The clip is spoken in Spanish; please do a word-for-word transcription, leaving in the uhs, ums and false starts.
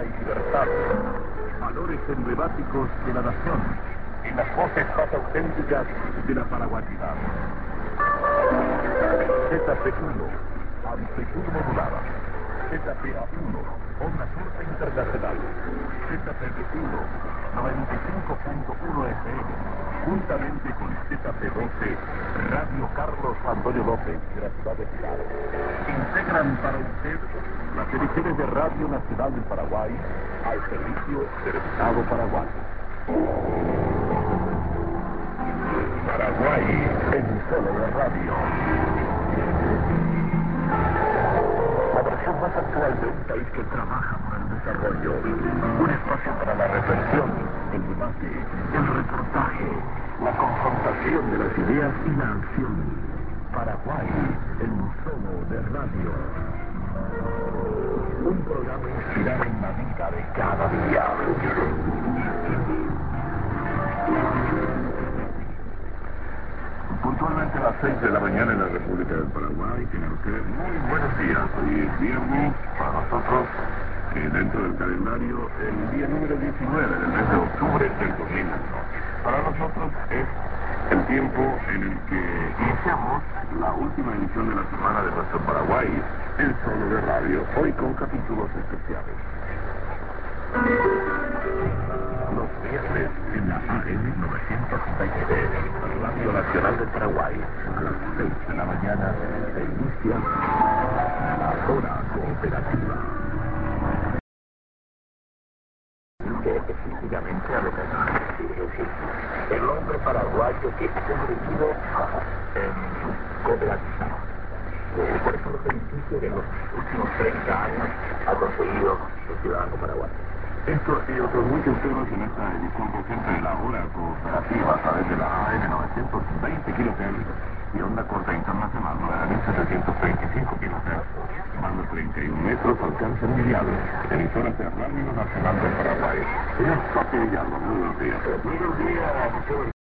y libertad, valores emblemáticos de la nación y las voces más auténticas de la paraguayanidad. Z P uno, amplitud modulada. Z P A uno, onda corta internacional. Z P B uno, noventa y cinco punto uno F M, juntamente con Z P doce, Radio Carlos Antonio López de la ciudad de Pilar. Integran para usted las emisiones de Radio Nacional del Paraguay al servicio del Estado paraguayo. Paraguay en solo de radio. La versión más actual de un país que trabaja por el desarrollo. Un espacio para la reflexión, el debate, el reportaje, la confrontación de las ideas y la acción. Paraguay en solo de radio. Un programa inspirado en la vida de cada día. Puntualmente a las seis de la mañana en la República del Paraguay. Tengan ustedes muy buenos días. Hoy es viernes, para nosotros, eh, dentro del calendario, el día número diecinueve del mes de octubre del dos mil uno. Para nosotros es el tiempo en el que iniciamos la última emisión de la semana de nuestro Paraguay en solo de radio, hoy con capítulos especiales. Los viernes en la A M novecientos veinte, Radio Nacional del Paraguay, a las seis de la mañana se inicia la Hora Cooperativa. Que específicamente a lo que el hombre paraguayo que ha convertido en cooperativa. Eh, por eso los beneficios que en los últimos treinta años ha conseguido el ciudadano paraguayo. Esto y otros muchos temas en esta edición presente de la Hora Cooperativa a través de la A M novecientos veinte kilohertz y onda corta internacional nueve mil setecientos treinta y cinco kilohertz, banda treinta y un metros, alcance mundial, emisoras de Radio Nacional del Paraguay. Ella es Pati Villalba. Muy buenos días. Muy buenos días,